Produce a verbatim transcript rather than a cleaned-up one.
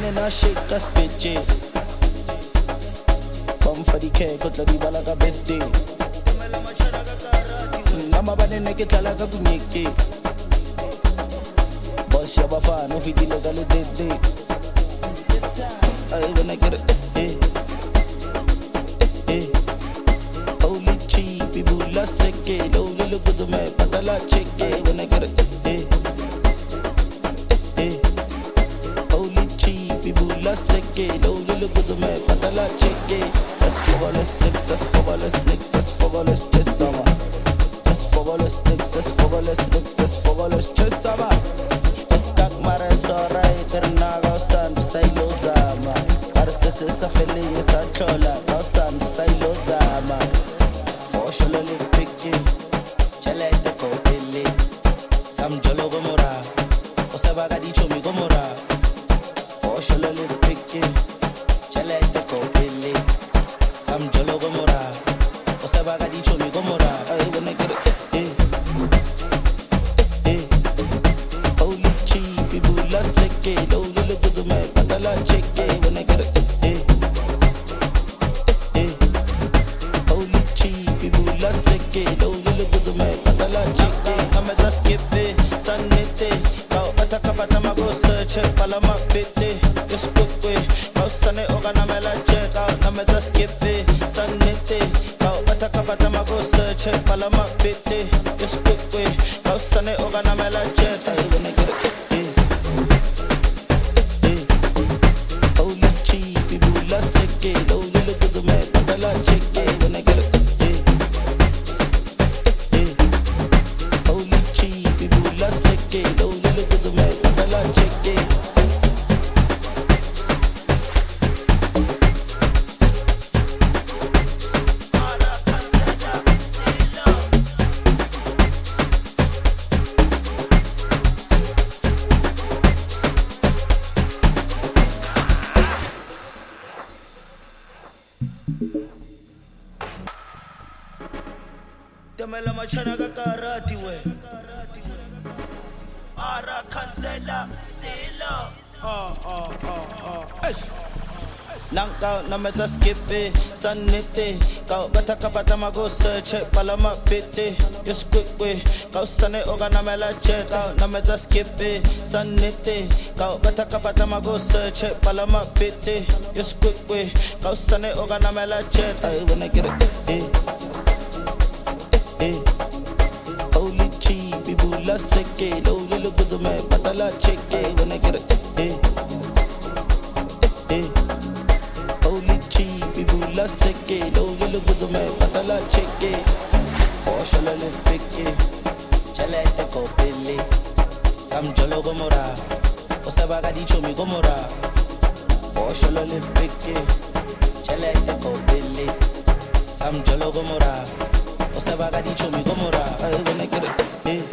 na shake ka spetje. Come for the cake, go to the balaga birthday. Nama bane ne ke tlala ka kunyeke. Boss ya bafana ufitile ka le dede. Ay when I get it, eh, eh, eh. Holy cheap, people la seke. Holy look to me, patala cheke. When I get it, eh, eh, eh. Holy cheap, people la seke. Holy look to me, patala cheke. Let's follow the sticks, let's follow the sticks, let's follow the chest sama. Let's follow the sticks, let's follow the sticks, let's follow the chest sama. Let's talk mara sorai ternaga san sailo zama. Arse sa feeling sa chola san sailo zama. For sure le picky, chale te ko dele. Kam jolo gomora, o se baga di chomi gomora. For sure le picky, chale te ko dele. Kam jolo gomora, o se baga di chomi gomora. Ay when I get it, eh, eh, eh. Holy cheap, people la seke. Holy look to me, patala cheke. When I get it, eh, eh, eh. Holy cheap, people la seke. Holy look to me, patala cheke. Kame ta skippe, sanete. Kau ataka patama go search, palama fete. Just quick way, kau sane ogana mela check out. Kame ta skippe, sanete. Kau ataka patama go search, palama fete. Just quick way, kau sane ogana mela check out. When I get it, eh, eh, eh. Holy cheap, people la seke. Holy look to me, patala cheke. When I get it, eh, eh, eh. Holy cheap, people la seke. Holy look to me, patala cheke. Tamela machana ka karati we. Ara cancela sila. Ah ah ah ah. Eish. Nanka na meta skippe sanete. Kau bata kapata mago search palama fete. Just quick way. Kau sane ogana mela check out na meta skippe sanete. Kau bata kapata mago search palama fete. Just quick way. Kau sane ogana mela check. Ay when I get it, eh, eh. Holy cheap, people la seke. Holy look to me, patala cheke. When I get it, eh, eh, eh. Holy cheap, people la seke. Holy look to me, patala cheke. For sure le picky, chale te ko pele. Kam jolo gomora, o se baga di chomi gomora. For sure le picky, chale te ko pele. Kam jolo gomora. O se baga di chomi gomora. Ay when I get it, eh,